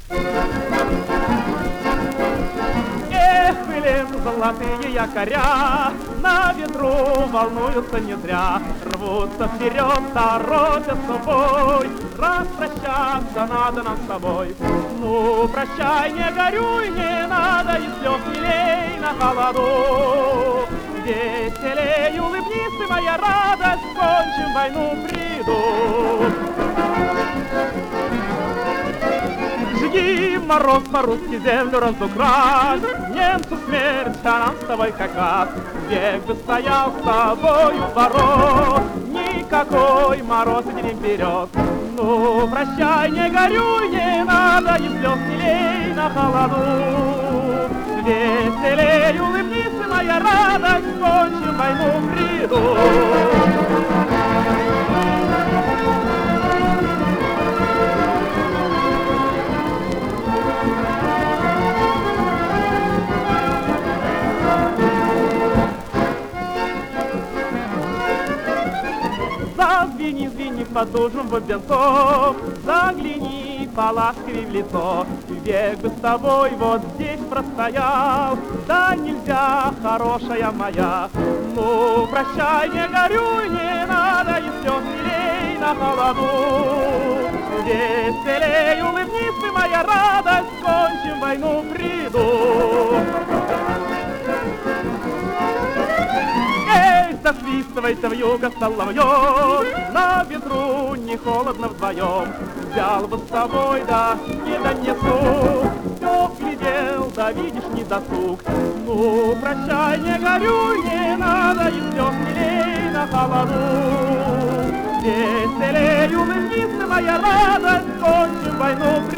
Пылем золотые якоря, на ветру волнуются не зря, рвутся вперед, торопят с собой, распрощаться надо нам с тобой. Ну, прощай, не горюй, не надо, и слез не лей на холоду. Веселей улыбнись ты, моя радость, кончим войну, приду. Жги, мороз по-русски землю разукрась, немцу смерть, а нам с тобой как раз. Век бы стоял с тобою ворот, никакой мороз не вперед. Ну, прощай, не горюй, не надо, и слез не лей на холоду. Веселей улыбнись ты, моя радость, кончим войну, приду. Загляни, звени под душем бубенцов, загляни поласковей в лицо. Век бы с тобой вот здесь простоял, да нельзя, хорошая моя. Ну, прощай, не горюй, не надо, и слез не лей на холоду. Веселей улыбнись ты, моя радость, кончим войну, приду. Засвистывайте вьюга соловьев, на ветру не холодно вдвоем. Взял бы с собой, да не донесу, все глядел, да видишь, не досуг. Ну, прощай, не горюй, не надо, и слез не лей на холоду. Веселей улыбнись ты, моя радость, кончим войну.